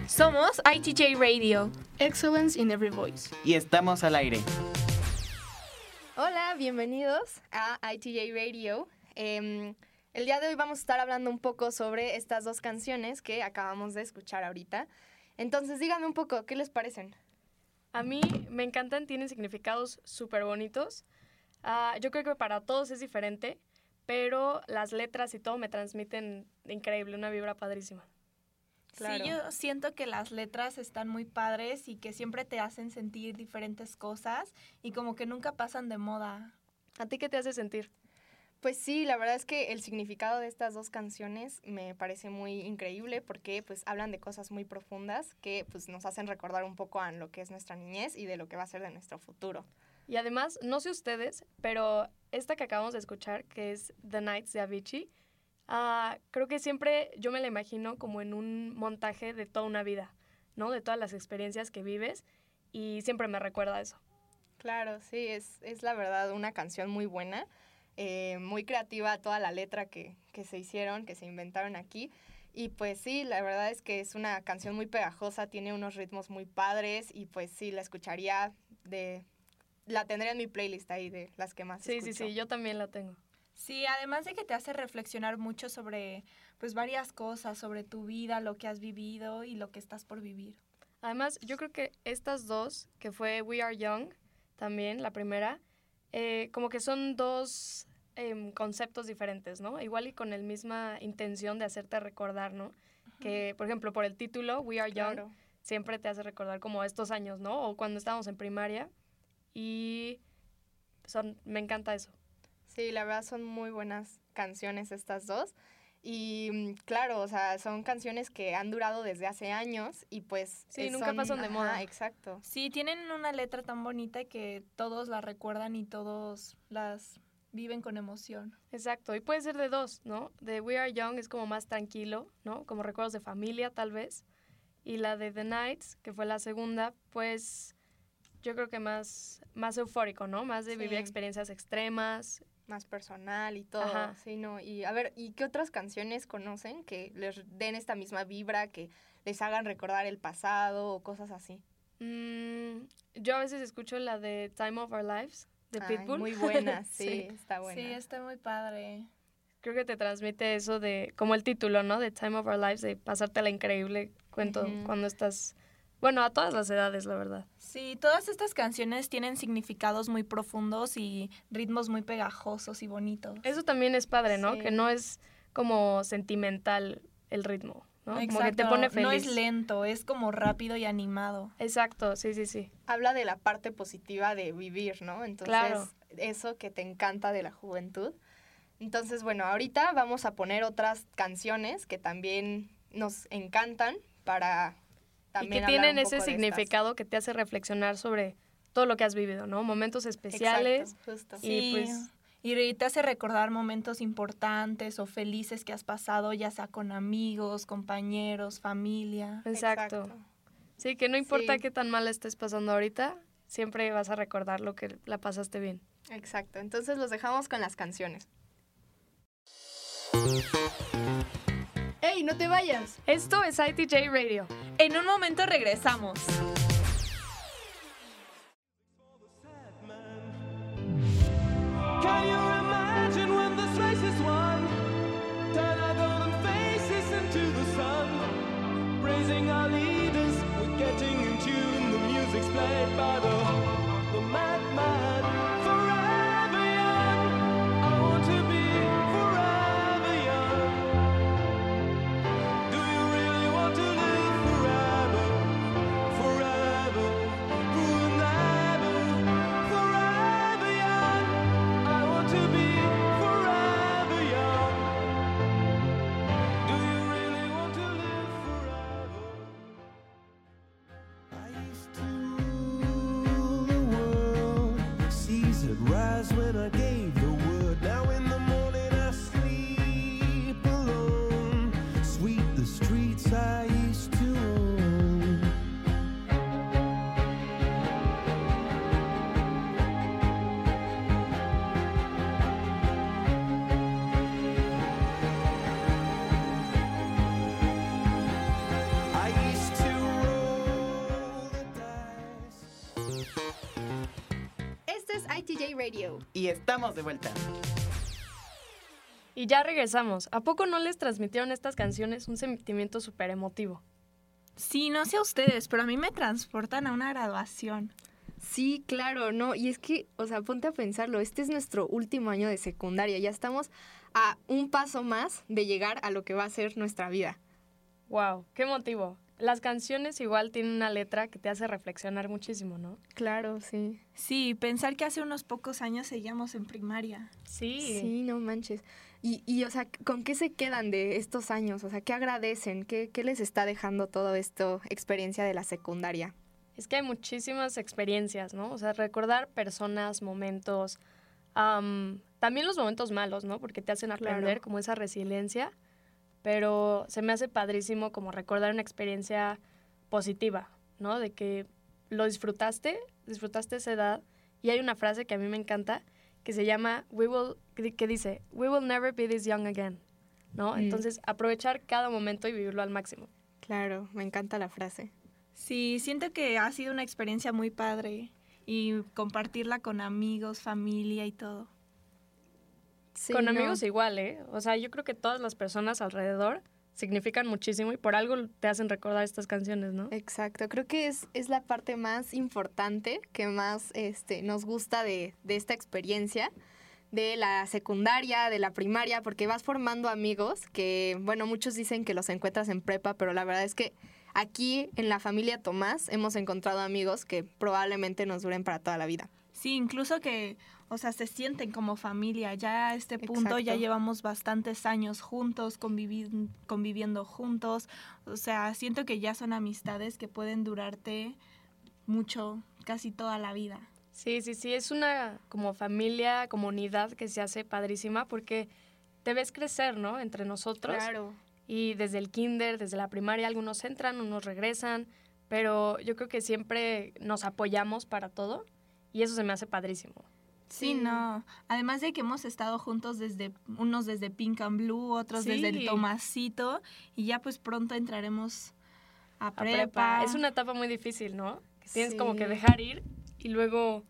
Somos ITJ Radio. Excellence in Every Voice. Y estamos al aire. Hola, bienvenidos a ITJ Radio. El día de hoy vamos a estar hablando un poco sobre estas dos canciones que acabamos de escuchar ahorita. Entonces, díganme un poco, ¿qué les parecen? A mí me encantan, tienen significados súper bonitos. Yo creo que para todos es diferente, pero las letras y todo me transmiten increíble, una vibra padrísima. Claro. Sí, yo siento que las letras están muy padres y que siempre te hacen sentir diferentes cosas y como que nunca pasan de moda. ¿A ti qué te hace sentir? Pues sí, la verdad es que el significado de estas dos canciones me parece muy increíble porque pues hablan de cosas muy profundas que pues nos hacen recordar un poco a lo que es nuestra niñez y de lo que va a ser de nuestro futuro. Y además, no sé ustedes, pero esta que acabamos de escuchar, que es The Nights de Avicii, creo que siempre yo me la imagino como en un montaje de toda una vida, ¿no? De todas las experiencias que vives y siempre me recuerda a eso. Claro, sí, es la verdad una canción muy buena. Muy creativa toda la letra que se hicieron, que se inventaron aquí. Y pues sí, la verdad es que es una canción muy pegajosa, tiene unos ritmos muy padres y pues sí, la escucharía, la tendría en mi playlist ahí de las que más escucho. Sí, yo también la tengo. Sí, además de que te hace reflexionar mucho sobre pues varias cosas, sobre tu vida, lo que has vivido y lo que estás por vivir. Además, yo creo que estas dos, que fue We Are Young, también la primera, como que son dos conceptos diferentes, ¿no? Igual y con la misma intención de hacerte recordar, ¿no? Uh-huh. Que, por ejemplo, por el título, We Are Young, claro, siempre te hace recordar como estos años, ¿no? O cuando estábamos en primaria. Y me encanta eso. Sí, la verdad son muy buenas canciones estas dos. Y claro, o sea, son canciones que han durado desde hace años y pues... Sí, nunca pasan de moda. Exacto. Sí, tienen una letra tan bonita que todos la recuerdan y todos las viven con emoción. Exacto, y puede ser de dos, ¿no? De We Are Young es como más tranquilo, ¿no? Como recuerdos de familia, tal vez. Y la de The Nights, que fue la segunda, pues yo creo que más eufórico, ¿no? Más de vivir experiencias extremas. Más personal y todo. Ajá. Sí, ¿no? Y a ver, ¿y qué otras canciones conocen que les den esta misma vibra, que les hagan recordar el pasado o cosas así? Yo a veces escucho la de Time of Our Lives, de Pitbull. Muy buena, sí, está buena. Sí, está muy padre. Creo que te transmite eso de, como el título, ¿no? De Time of Our Lives, de pasártela increíble cuando estás... Bueno, a todas las edades, la verdad. Sí, todas estas canciones tienen significados muy profundos y ritmos muy pegajosos y bonitos. Eso también es padre, ¿no? Sí. Que no es como sentimental el ritmo, ¿no? Exacto. Como que te pone feliz. No es lento, es como rápido y animado. Exacto, sí. Habla de la parte positiva de vivir, ¿no? Entonces, claro, eso que te encanta de la juventud. Entonces, bueno, ahorita vamos a poner otras canciones que también nos encantan para... También y que tienen ese significado que te hace reflexionar sobre todo lo que has vivido, ¿no? Momentos especiales. Exacto, justo. Y pues... Y te hace recordar momentos importantes o felices que has pasado, ya sea con amigos, compañeros, familia. Exacto. Sí, que no importa qué tan mal estés pasando ahorita, siempre vas a recordar lo que la pasaste bien. Exacto. Entonces los dejamos con las canciones. ¡Ey, no te vayas! Esto es ITJ Radio. En un momento regresamos. Can you imagine when this race is won? Turn our golden faces into the sun. Praising our leaders, we're getting in tune. The music's played by the madman. Forever young, I want to be forever young. Do you really want to live forever? Forever DJ Radio. Y estamos de vuelta. Y ya regresamos. ¿A poco no les transmitieron estas canciones un sentimiento súper emotivo? Sí, no sé a ustedes, pero a mí me transportan a una graduación. Sí, claro, no, y es que, o sea, ponte a pensarlo, este es nuestro último año de secundaria, ya estamos a un paso más de llegar a lo que va a ser nuestra vida. ¡Wow! ¡Qué emotivo! Las canciones igual tienen una letra que te hace reflexionar muchísimo, ¿no? Claro, sí. Sí, pensar que hace unos pocos años seguíamos en primaria. Sí. Sí, no manches. Y, o sea, ¿con qué se quedan de estos años? O sea, ¿qué agradecen? ¿Qué les está dejando todo esto, experiencia de la secundaria? Es que hay muchísimas experiencias, ¿no? O sea, recordar personas, momentos, también los momentos malos, ¿no? Porque te hacen aprender Claro. como esa resiliencia, pero se me hace padrísimo como recordar una experiencia positiva, ¿no? De que lo disfrutaste esa edad, y hay una frase que a mí me encanta que se llama, que dice, "We will never be this young again", ¿no? Entonces, aprovechar cada momento y vivirlo al máximo. Claro, me encanta la frase. Sí, siento que ha sido una experiencia muy padre y compartirla con amigos, familia y todo. Sí, Con no. amigos igual, ¿eh? O sea, yo creo que todas las personas alrededor significan muchísimo y por algo te hacen recordar estas canciones, ¿no? Exacto, creo que es la parte más importante que más nos gusta de esta experiencia, de la secundaria, de la primaria, porque vas formando amigos que, bueno, muchos dicen que los encuentras en prepa, pero la verdad es que aquí en la familia Tomás hemos encontrado amigos que probablemente nos duren para toda la vida. Sí, incluso que, o sea, se sienten como familia. Ya a este punto ya Exacto. llevamos bastantes años juntos, conviviendo juntos. O sea, siento que ya son amistades que pueden durarte mucho, casi toda la vida. Sí, es una como familia, comunidad que se hace padrísima porque te ves crecer, ¿no? Entre nosotros. Claro. Y desde el kinder, desde la primaria, algunos entran, unos regresan, pero yo creo que siempre nos apoyamos para todo y eso se me hace padrísimo. Sí, no. Además de que hemos estado juntos unos desde Pink and Blue, otros Sí. desde el Tomasito, y ya pues pronto entraremos a A prepa. Es una etapa muy difícil, ¿no? Que tienes como que Sí. dejar ir y luego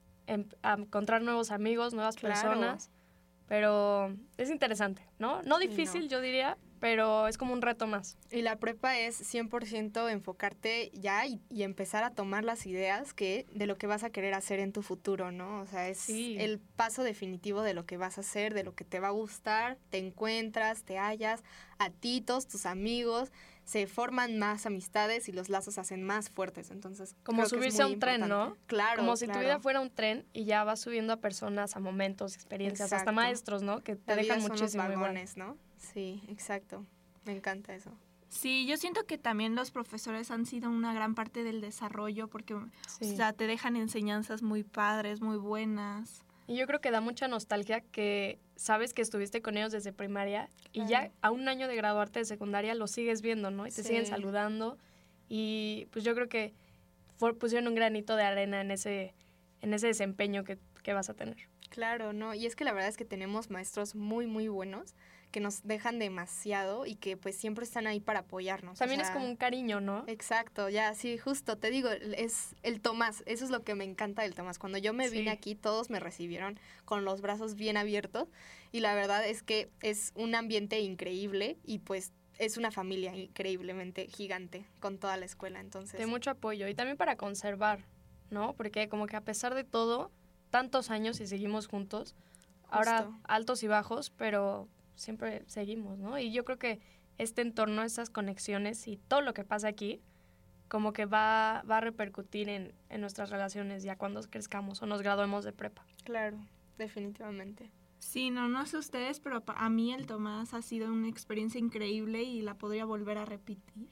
a encontrar nuevos amigos, nuevas Claro. personas, pero es interesante, ¿no? No Sí, difícil, no. yo diría, pero es como un reto más. Y la prepa es 100% enfocarte ya y empezar a tomar las ideas de lo que vas a querer hacer en tu futuro, ¿no? O sea, es Sí. el paso definitivo de lo que vas a hacer, de lo que te va a gustar, te encuentras, te hallas, a ti, todos tus amigos, se forman más amistades y los lazos se hacen más fuertes, entonces Como creo que es subirse a muy un tren, importante. ¿no? Claro, Como si tu claro. vida fuera un tren y ya vas subiendo a personas, a momentos, experiencias, hasta Exacto. maestros, ¿no? Que te La vida dejan son los muchísimo igual. vagones, ¿no? Sí, exacto. Me encanta eso. Sí, yo siento que también los profesores han sido una gran parte del desarrollo porque, Sí. o sea, te dejan enseñanzas muy padres, muy buenas. Y yo creo que da mucha nostalgia que sabes que estuviste con ellos desde primaria y ya Claro. a un año de graduarte de secundaria los sigues viendo, ¿no? Y te Sí. siguen saludando y pues yo creo que pusieron un granito de arena en ese desempeño que vas a tener. Claro, no, y es que la verdad es que tenemos maestros muy, muy buenos que nos dejan demasiado y que pues siempre están ahí para apoyarnos. o También es sea, como un cariño, ¿no? Exacto, ya, sí, justo, te digo, es el Tomás, eso es lo que me encanta del Tomás. Cuando yo me Sí. vine aquí, todos me recibieron con los brazos bien abiertos y la verdad es que es un ambiente increíble y pues es una familia increíblemente gigante con toda la escuela, entonces... De mucho apoyo y también para conservar, ¿no? Porque como que a pesar de todo, tantos años y seguimos juntos, ahora Justo. altos y bajos, pero siempre seguimos, ¿no? Y yo creo que este entorno, esas conexiones y todo lo que pasa aquí, como que va a repercutir en nuestras relaciones ya cuando crezcamos o nos graduemos de prepa. Claro, definitivamente. Sí, no sé ustedes, pero a mí el Tomás ha sido una experiencia increíble y la podría volver a repetir.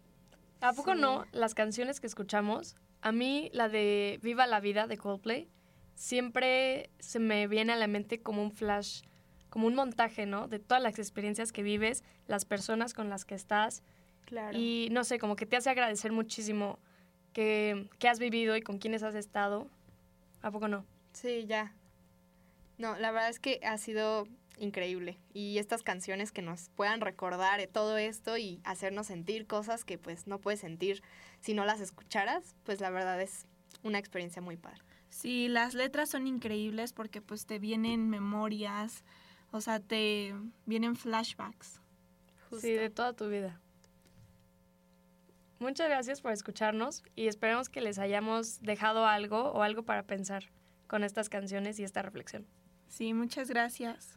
¿A poco Sí. no? Las canciones que escuchamos, a mí la de Viva la Vida de Coldplay, siempre se me viene a la mente como un flash, como un montaje, ¿no? De todas las experiencias que vives, las personas con las que estás. Claro. Y no sé, como que te hace agradecer muchísimo que has vivido y con quienes has estado. ¿A poco no? Sí, ya. No, la verdad es que ha sido increíble. Y estas canciones que nos puedan recordar todo esto y hacernos sentir cosas que pues no puedes sentir si no las escucharas, pues la verdad es una experiencia muy padre. Sí, las letras son increíbles porque pues te vienen memorias, o sea, te vienen flashbacks. Justo. Sí, de toda tu vida. Muchas gracias por escucharnos y esperemos que les hayamos dejado algo o algo para pensar con estas canciones y esta reflexión. Sí, muchas gracias.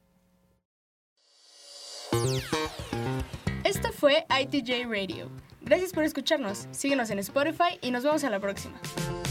Esto fue ITJ Radio. Gracias por escucharnos. Síguenos en Spotify y nos vemos en la próxima.